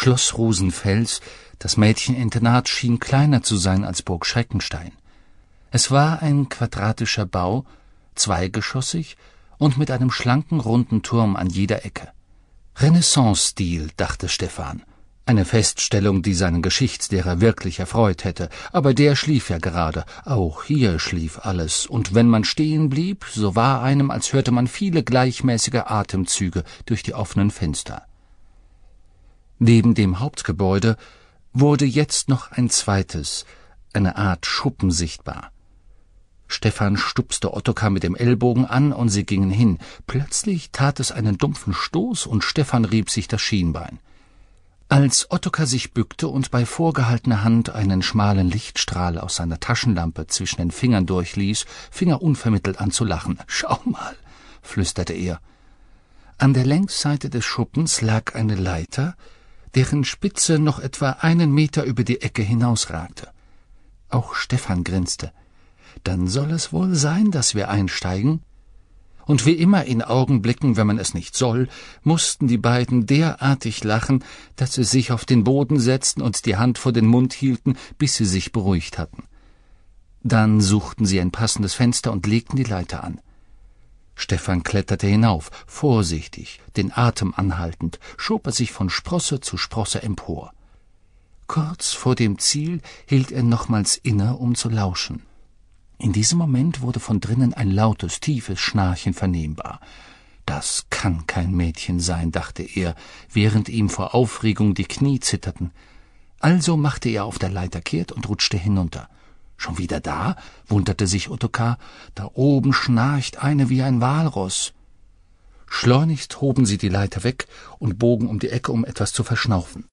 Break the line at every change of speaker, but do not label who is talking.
Schloss Rosenfels, das Mädcheninternat, schien kleiner zu sein als Burg Schreckenstein. Es war ein quadratischer Bau, zweigeschossig und mit einem schlanken, runden Turm an jeder Ecke. Renaissance-Stil, dachte Stefan. Eine Feststellung, die seinen Geschichtslehrer wirklich erfreut hätte, aber der schlief ja gerade, auch hier schlief alles, und wenn man stehen blieb, so war einem, als hörte man viele gleichmäßige Atemzüge durch die offenen Fenster. Neben dem Hauptgebäude wurde jetzt noch ein zweites, eine Art Schuppen sichtbar. Stefan stupste Ottokar mit dem Ellbogen an, und sie gingen hin. Plötzlich tat es einen dumpfen Stoß, und Stefan rieb sich das Schienbein. Als Ottokar sich bückte und bei vorgehaltener Hand einen schmalen Lichtstrahl aus seiner Taschenlampe zwischen den Fingern durchließ, fing er unvermittelt an zu lachen. »Schau mal«, flüsterte er. An der Längsseite des Schuppens lag eine Leiter, deren Spitze noch etwa 1 Meter über die Ecke hinausragte. Auch Stefan grinste. »Dann soll es wohl sein, dass wir einsteigen?« Und wie immer in Augenblicken, wenn man es nicht soll, mussten die beiden derartig lachen, dass sie sich auf den Boden setzten und die Hand vor den Mund hielten, bis sie sich beruhigt hatten. Dann suchten sie ein passendes Fenster und legten die Leiter an. Stefan kletterte hinauf, vorsichtig, den Atem anhaltend, schob er sich von Sprosse zu Sprosse empor. Kurz vor dem Ziel hielt er nochmals inne, um zu lauschen. In diesem Moment wurde von drinnen ein lautes, tiefes Schnarchen vernehmbar. »Das kann kein Mädchen sein«, dachte er, während ihm vor Aufregung die Knie zitterten. Also machte er auf der Leiter kehrt und rutschte hinunter. »Schon wieder da?« wunderte sich Ottokar. »Da oben schnarcht eine wie ein Walross.« Schleunigst hoben sie die Leiter weg und bogen um die Ecke, um etwas zu verschnaufen.